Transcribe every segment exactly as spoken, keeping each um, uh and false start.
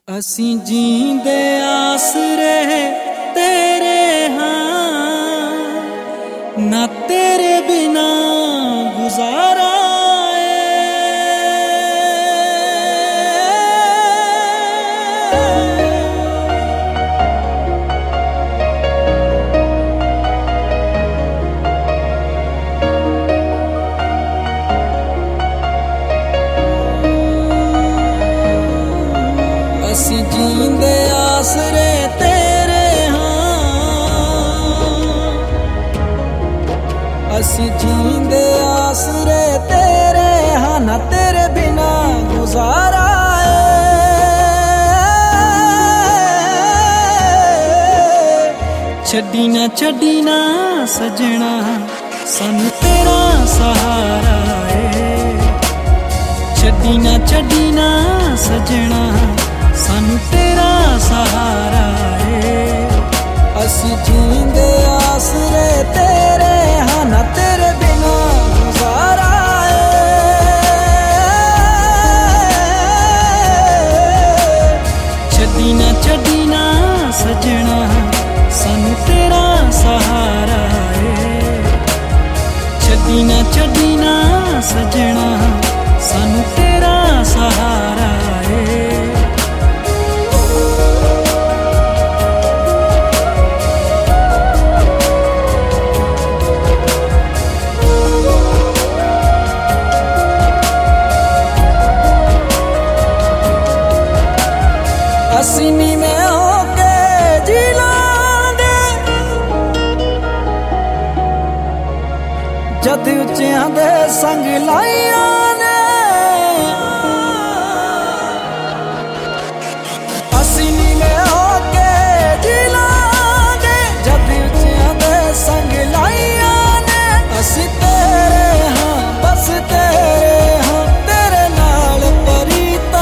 ਅਸੀਂ ਜੀਂਦੇ ਆਸਰੇ ਤੇਰੇ ਹਾਂ, ਨਾ ਤੇਰੇ ਬਿਨਾ ਗੁਜ਼ਾਰਾ ਅਸੀਂ ਜੀਂਦੇ ਆਸਰੇ ਤੇਰੇ ਹਾਂ, ਅਸੀਂ ਜੀਂਦੇ ਆਸਰੇ ਤੇਰੇ ਹਾਂ, ਨਾ ਤੇਰੇ ਬਿਨਾ ਗੁਜ਼ਾਰਾ ਛੱਡੀ ਨਾ ਛੱਡੀ ਨਾ ਸਜਣਾ ਸਾਨੂੰ ਤੇਰਾ ਸਹਾਰਾ ਏ, ਛੱਡੀ ਨਾ ਛੱਡੀ ਨਾ ਸਜਣਾ ਸਾਨੂੰ ਤੇਰਾ ਸਹਾਰਾ ਏ। ਅਸੀਂ ਜੀਂਦੇ ਆਸਰੇ ਤੇਰੇ ਹਾਂ, ਨਾ ਤੇਰੇ ਬਿਨਾ ਗੁਜ਼ਾਰਾ ਏ। ਛੱਡੀ ਨਾ ਛੱਡੀ ਨਾ ਸਜਣਾ ਸਾਨੂੰ ਤੇਰਾ ਸਹਾਰਾ ਏ, ਛੱਡੀ ਨਾ ਛੱਡੀ ਨਾ ਸਜਣਾ ਸਾਨੂੰ ਤੇਰਾ ਸਹਾਰਾ ਏ। ਅਸੀਂ ਨੀਵੇਂ ਹੋ ਕੇ ਜੀ ਲਾਂਗੇ ਜਦ ਉੱਚਿਆਂ ਦੇ ਸੰਗ ਲਾਈਆਂ ਨੇ, ਅਸੀਂ ਨੀਵੇਂ ਹੋ ਕੇ ਜੀ ਲਾਂਗੇ ਜਦ ਉੱਚਿਆਂ ਦੇ ਸੰਗ ਲਾਈਆਂ ਨੇ। ਅਸੀਂ ਤੇਰੇ ਹਾਂ, ਬਸ ਤੇਰੇ ਹਾਂ, ਤੇਰੇ ਨਾਲ ਪਰੀਤਾਂ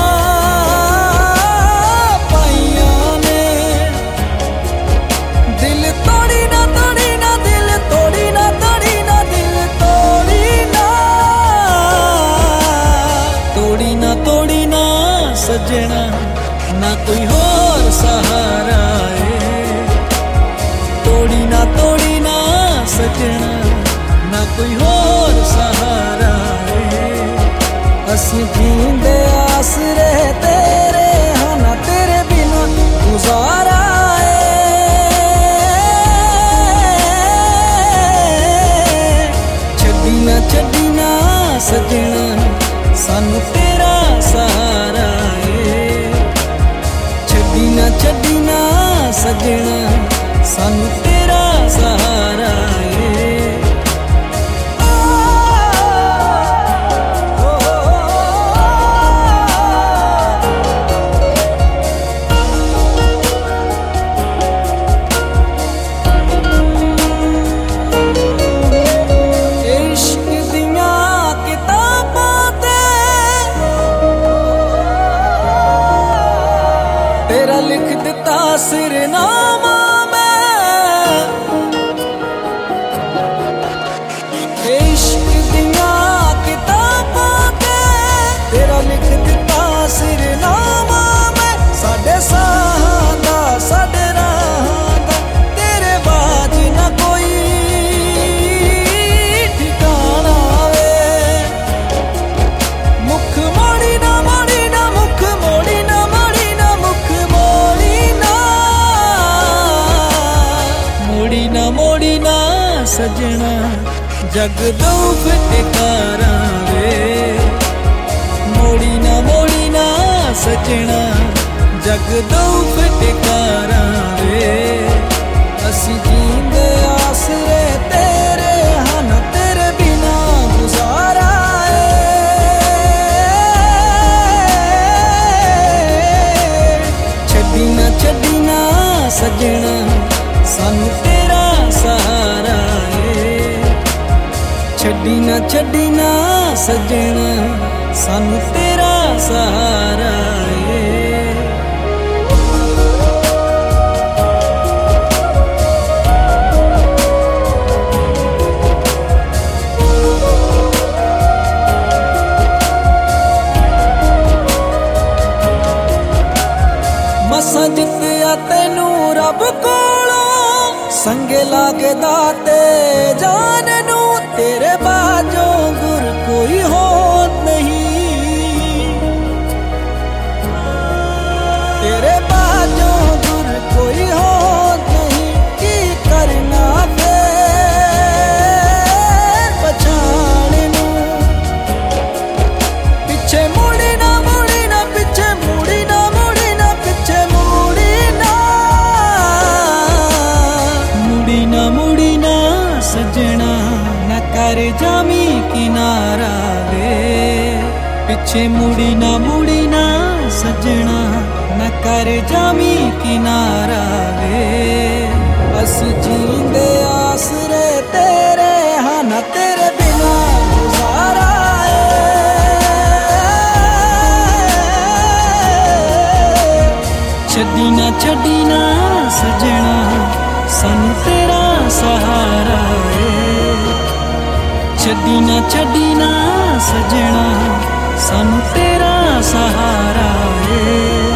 सजना ना कोई होर सहारा है, तोड़ी ना तोड़ी ना सजना ना कोई होर सहारा है। असी जींदे आसरे तेरे हाँ, ना तेरे बिना गुजारा है। छड्डी ना छड्डी ना सजना सानू तेरा सहारा छड्डी ना सजना सानू तेरा सहारा है। इश्क दियां किताबां ते तेरा लिख दिता सिरनामा मैं, इश्क दियां किताबां ते तेरा लिख दिता सिरनामा मैं। साडे साहां दा साडे राहां दा तेरे बाज ना कोई ठिकाना वे। मुख मोड़ी ना मोड़ी ना मुख मोड़ी ना मोड़ी ना मुख मोड़ी ना मोड़ी ना मोड़ी ना सजना जग दो फिटकारा वे। मोड़ी ना मोड़ी ना सजना जग दो फिटकारा वे। असी जींदे आसरे तेरे हाँ, ना तेरे बिना गुजारा छड्डी ना छड्डी ना सजना सानू तेरा सहारा है। छड्डी ना छड्डी ना सजना सानू तेरा सहारा है। असां जित्तिया तैनू रब कोलों संगे लागे दाते जान नू तेरे बाजों गुर कोई हो नहीं तेरे बाजों गुर कोई हो नहीं की करना फिर पछाण नू पिछे मुड़ी ना मुड़ी ना पिछे मुड़ी ना मुड़ी ना पिछे मुड़ी ना मुड़ी ना मुड़ी ना सजना न कर जामी किनारा वे पिछे मुड़ी ना मुड़ी ना सजना न कर जामी किनारा वे अस जींदे आसरे तेरे हाँ न तेरे बिना गुजारा है छड़ी ना छड़ी ना सजना सानू तेरा सहारा है छड़ी ना छड़ी ना सजना सानू तेरा सहारा है।